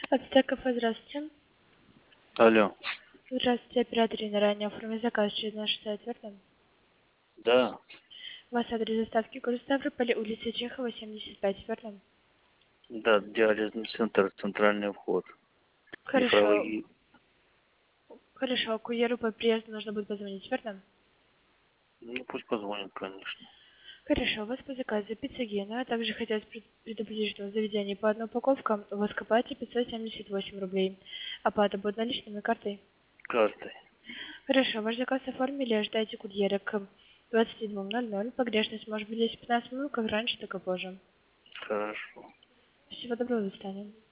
Ацтек кафе, здравствуйте. Алло. Здравствуйте, оператор на ранее оформить заказ через наш сайт, верно? Да, У вас адрес доставки город Ставрополь, улица Чехова, 75, верно? да, диализный центр, центральный вход. Хорошо. Нефрология. Хорошо, курьеру по приезду нужно будет позвонить, верно? Ну, пусть позвонит, конечно. Хорошо, у вас по заказу пицца Гена, а также хотелось предупредить, что в заведении по одной упаковке у вас копаете 578 рублей. Оплата будет наличными картой. Картой. Хорошо, ваш заказ оформили, ожидайте курьера к 22:00. Погрешность может быть здесь 15 минут, как раньше, так и позже. Хорошо. Всего доброго, до свидания.